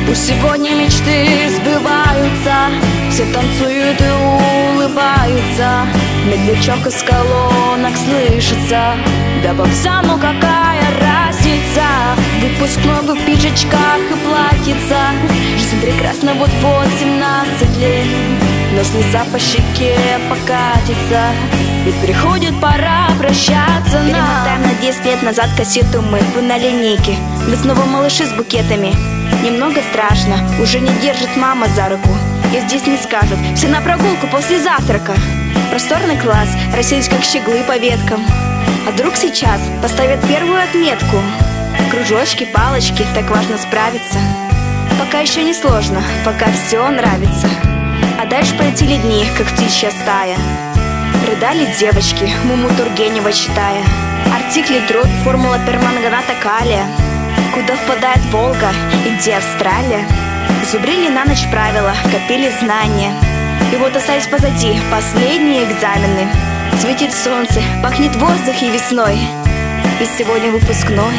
Пусть сегодня мечты сбываются, все танцуют и улыбаются. Медлячок из колонок слышится, да попса, ну какая разница? Выпускной в пиджачках и платьица. Жизнь прекрасна, вот-вот 17 лет, но слеза по щеке покатится, ведь приходит пора прощаться нам. Перемотаем на 10 лет назад кассету мы на линейке. Вы снова малыши с букетами. Немного страшно, уже не держит мама за руку. И здесь не скажут: все на прогулку после завтрака. Просторный класс, расселись как щеглы по веткам. А вдруг сейчас поставят первую отметку? Кружочки, палочки, так важно справиться. Пока еще не сложно, пока все нравится. А дальше полетели дни, как птичья стая. Рыдали девочки, Муму Тургенева читая. Артикли дробь, формула перманганата калия. Куда впадает Волга и где Австралия? Зубрили на ночь правила, копили знания. И вот остались позади последние экзамены. Светит солнце, пахнет воздух и весной. И сегодня выпускной.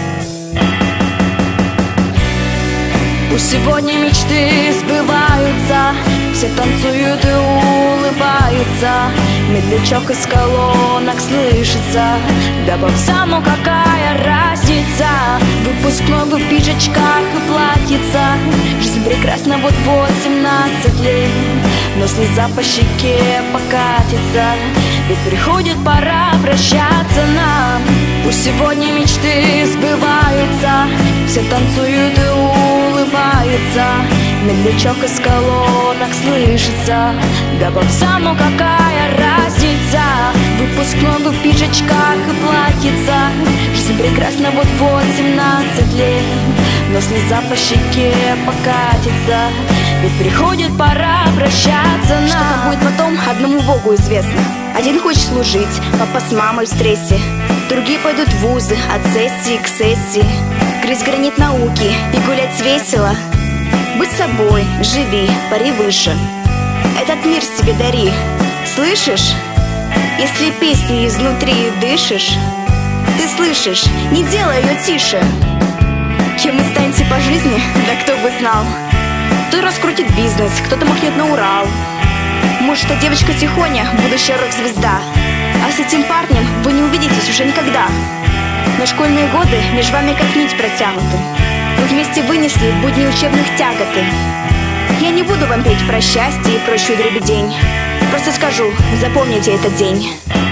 Пусть сегодня мечты сбываются, все танцуют и улыбаются. Медлячок из колонок слышится, да попса, ну какая разница? Выпускной в пиджачках и платьица. Жизнь прекрасна, вот-вот 17 лет, но слеза по щеке покатится, ведь приходит пора прощаться нам. Пусть сегодня мечты сбываются, все танцуют и улыбаются. Медлячок из колонок слышится, да попса, ну какая разница? Выпускной в пиджачках и платьица. Жизнь прекрасна, вот-вот 17 лет, но слеза по щеке покатится, ведь приходит пора прощаться нам. Что будет потом, одному Богу известно. Один хочет служить, папа с мамой в стрессе. Другие пойдут в вузы, от сессии к сессии. Грызть гранит науки и гулять весело. Будь собой, живи, пари выше. Этот мир себе дари, слышишь? Если песни изнутри дышишь, ты слышишь, не делай ее тише. Кем вы станете по жизни, да кто бы знал. Кто раскрутит бизнес, кто-то махнет на Урал. Может, та девочка Тихоня, будущая рок-звезда. А с этим парнем вы не увидитесь уже никогда. Но школьные годы между вами как нить протянуты. Вы вместе вынесли будни учебных тяготы. Я не буду вам петь про счастье и прочую дребедень. Просто скажу, запомните этот день.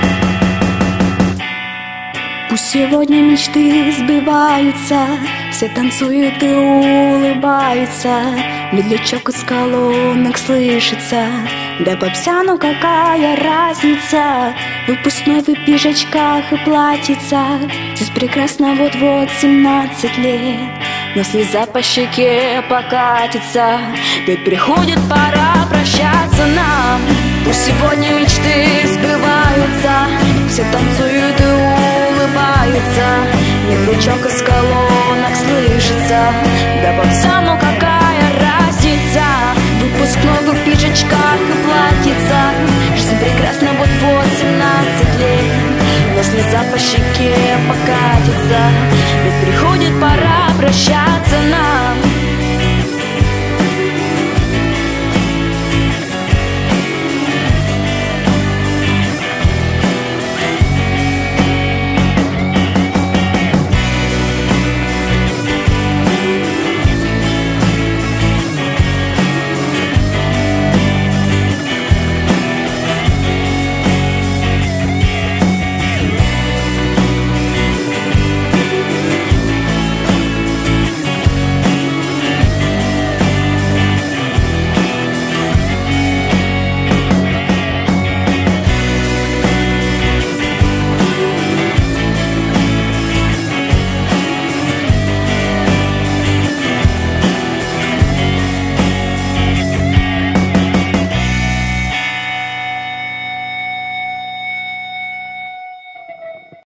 Пусть сегодня мечты сбываются, все танцуют и улыбаются. Медлячок из колонок слышится, да попса, ну какая разница? Выпускной в пиджачках и платьица. Здесь прекрасно, вот-вот 17 лет, но слеза по щеке покатится, ведь приходит пора прощаться нам. Пусть сегодня мечты сбываются, все танцуют и улыбаются. Медлячок из колонок слышится, да попса, ну какая разница? Выпускной в пиджачках и платьица. Жизнь прекрасна, вот-вот 17 лет, но слеза по щеке покатится, ведь приходит